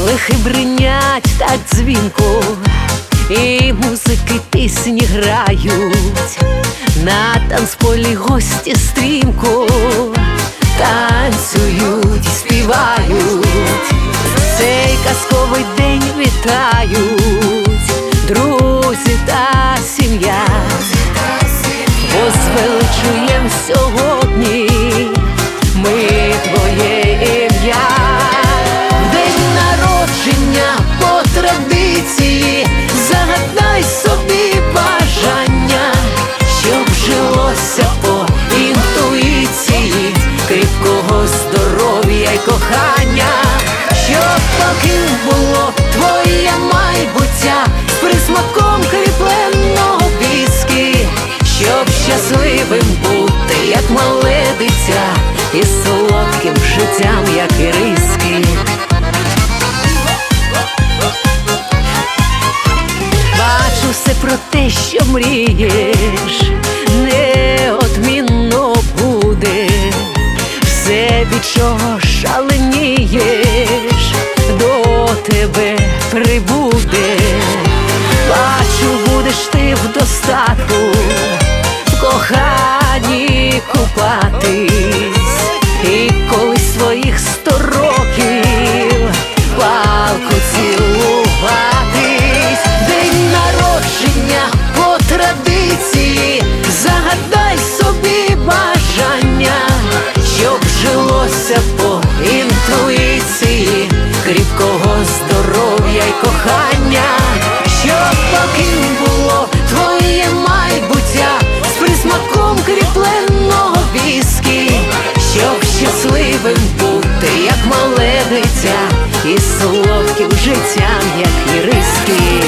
лихи бринять так дзвінко, і музики пісні грають, на танцполі гості стрімко танцюють і співають, цей казковий день вітають друзі та сім'я. Возвеличуєм сьогодні ми твоє ім'я. В день народження по традиції загадай собі бажання, щоб жилося по інтуїції, кріпкого здоров'я й кохання, щоб таким було твоє майбуття з присмаком кріпленого віскі, щоб щасливим бути, як мале дитя, і солодким життям, як іриски. Бачу все про те, що мрієш, неодмінно буде, все, від чого шаленієш, до тебе прибуде. Бачу, будеш ти в достатку, в коханні купатись, і коли своїх 100 років палку цілуватись. День народження по традиції загадай собі бажання, щоб жилося по інтуїції, кріпкого здоров'я й кохання, щоб таким було твоє майбуття з присмаком кріпленого віскі, щоб щасливим бути, як мале дитя, і солодким життям, як іриски.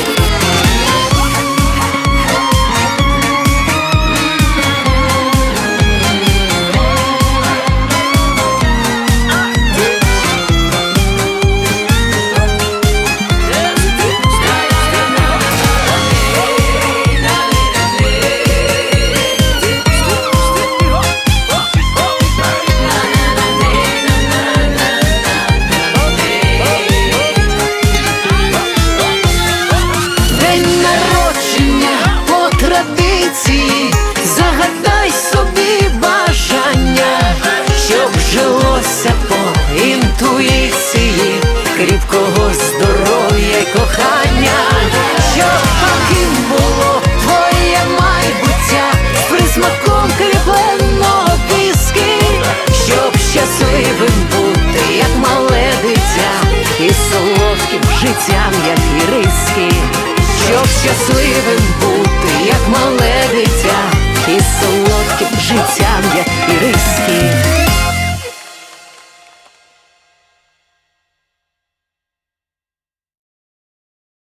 Загадай собі бажання, щоб жилося по інтуїції, кріпкого здоров'я й кохання, щоб таким було твоє майбуття з присмаком кріпленого віскі, щоб щасливим бути, як мале дитя, і солодким життям, як іриски. Щоб щасливим бути, як мале дитя, і солодким життям.